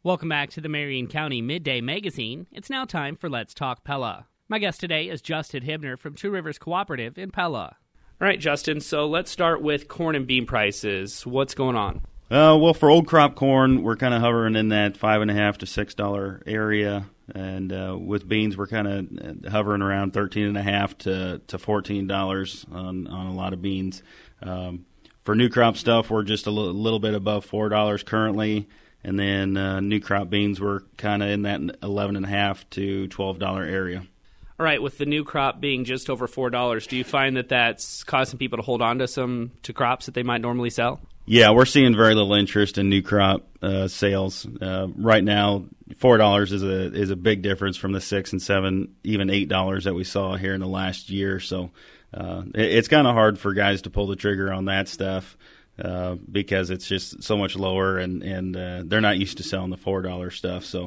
Welcome back to the Marion County Midday Magazine. It's now time for Let's Talk Pella. My guest today is Justin Hibner from Two Rivers Cooperative in Pella. All right, Justin, so let's start with corn and bean prices. What's going on? Well, for old crop corn, we're kind of hovering in that $5.50 to $6 area, and with beans, we're kind of hovering around $13.50 to $14 on a lot of beans. For new crop stuff, we're just a little bit above $4 currently. And then new crop beans were kind of in that $11.50 to $12 area. All right, with the new crop being just over $4, do you find that that's causing people to hold on to crops that they might normally sell? Yeah, we're seeing very little interest in new crop sales right now. $4 is a big difference from the $6 and $7, even $8 that we saw here in the last year. So it's kind of hard for guys to pull the trigger on that stuff. Because it's just so much lower, and they're not used to selling the $4 stuff. So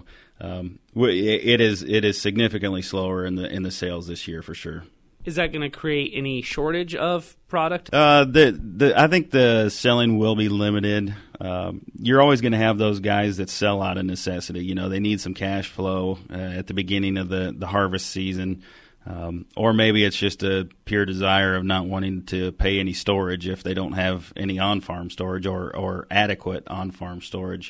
it is significantly slower in the sales this year for sure. Is that going to create any shortage of product? I think the selling will be limited. You're always going to have those guys that sell out of necessity. You know, they need some cash flow at the beginning of the harvest season. Or maybe it's just a pure desire of not wanting to pay any storage if they don't have any on-farm storage or adequate on-farm storage.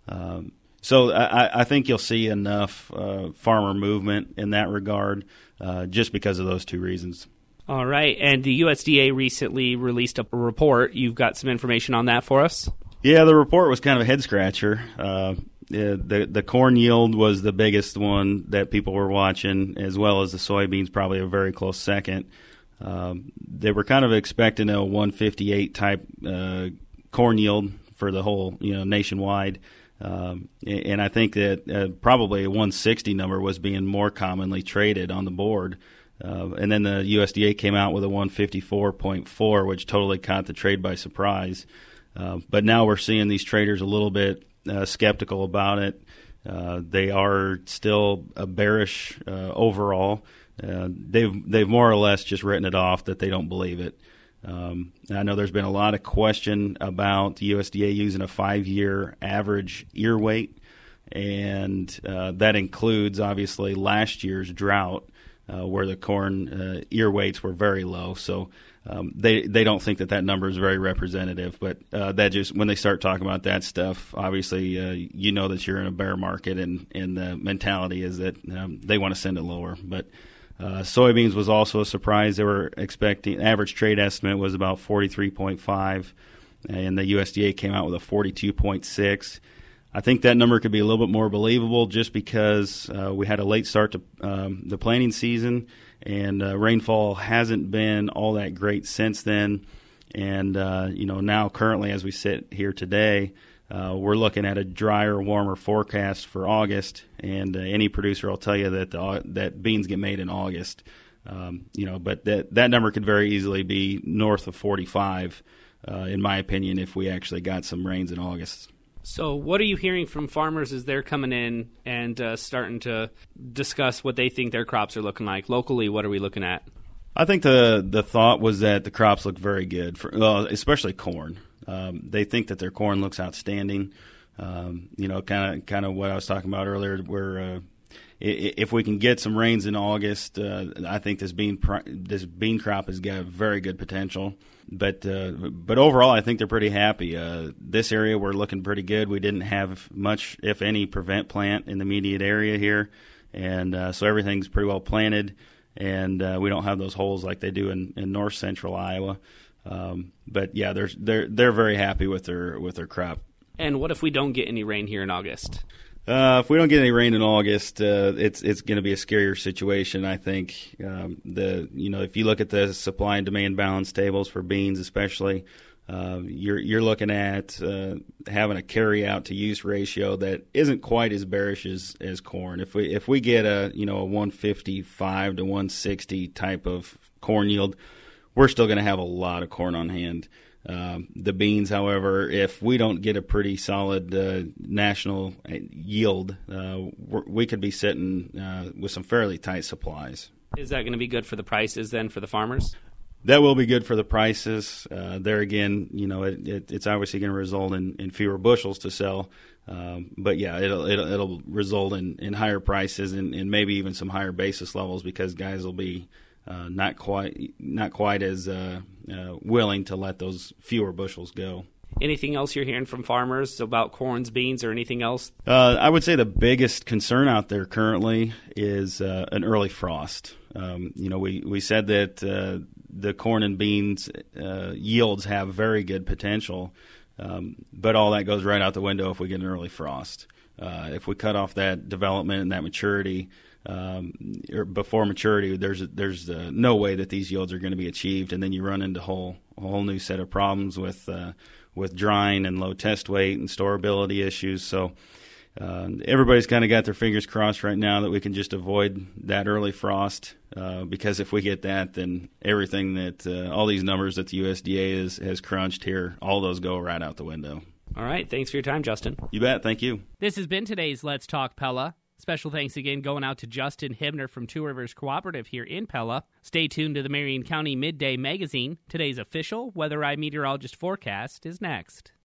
So I think you'll see enough farmer movement in that regard just because of those two reasons. All right. And the USDA recently released a report. You've got some information on that for us? Yeah, the report was kind of a head-scratcher. The corn yield was the biggest one that people were watching, as well as the soybeans, probably a very close second. They were kind of expecting a 158 type corn yield for the whole, nationwide. And I think that probably a 160 number was being more commonly traded on the board. And then the USDA came out with a 154.4, which totally caught the trade by surprise. But now we're seeing these traders a little bit skeptical about it. They are still bearish overall. They've more or less just written it off that they don't believe it. I know there's been a lot of question about the USDA using a 5-year average ear weight, and that includes obviously last year's drought where the corn ear weights were very low. So they don't think that number is very representative, but that just when they start talking about that stuff, obviously you know that you're in a bear market, and the mentality is that they want to send it lower. But soybeans was also a surprise. They were expecting average trade estimate was about 43.5, and the USDA came out with a 42.6. I think that number could be a little bit more believable just because we had a late start to the planting season, and rainfall hasn't been all that great since then. And, now currently as we sit here today, we're looking at a drier, warmer forecast for August, and any producer will tell you that beans get made in August. But that number could very easily be north of 45, in my opinion, if we actually got some rains in August. So what are you hearing from farmers as they're coming in and starting to discuss what they think their crops are looking like? Locally, what are we looking at? I think the thought was that the crops look very good, especially corn. They think that their corn looks outstanding. Kind of what I was talking about earlier, where if we can get some rains in August, I think this bean crop has got very good potential. But overall, I think they're pretty happy. This area, we're looking pretty good. We didn't have much, if any, prevent plant in the immediate area here, and so everything's pretty well planted, and we don't have those holes like they do in north central Iowa. But yeah, they're very happy with their crop. And what if we don't get any rain here in August? If we don't get any rain in August, it's going to be a scarier situation. I think if you look at the supply and demand balance tables for beans, especially, you're looking at having a carry out to use ratio that isn't quite as bearish as corn. If we get a 155 to 160 type of corn yield, we're still going to have a lot of corn on hand. The beans, however, if we don't get a pretty solid national yield, we could be sitting with some fairly tight supplies. Is that going to be good for the prices then for the farmers? that will be good for the prices. There again, it's obviously going to result in fewer bushels to sell. But yeah, it'll result in higher prices and maybe even some higher basis levels because guys will be not quite as willing to let those fewer bushels go. Anything else you're hearing from farmers about corns, beans, or anything else? I would say the biggest concern out there currently is an early frost. We said that the corn and beans yields have very good potential, but all that goes right out the window if we get an early frost. If we cut off that development and that maturity or before maturity, there's no way that these yields are going to be achieved, and then you run into a whole new set of problems with drying and low test weight and storability issues. So everybody's kind of got their fingers crossed right now that we can just avoid that early frost because if we get that, then everything that all these numbers that the USDA has crunched here, all those go right out the window. All right. Thanks for your time, Justin. You bet. Thank you. This has been today's Let's Talk Pella. Special thanks again going out to Justin Hibner from Two Rivers Cooperative here in Pella. Stay tuned to the Marion County Midday Magazine. Today's official Weather Eye meteorologist forecast is next.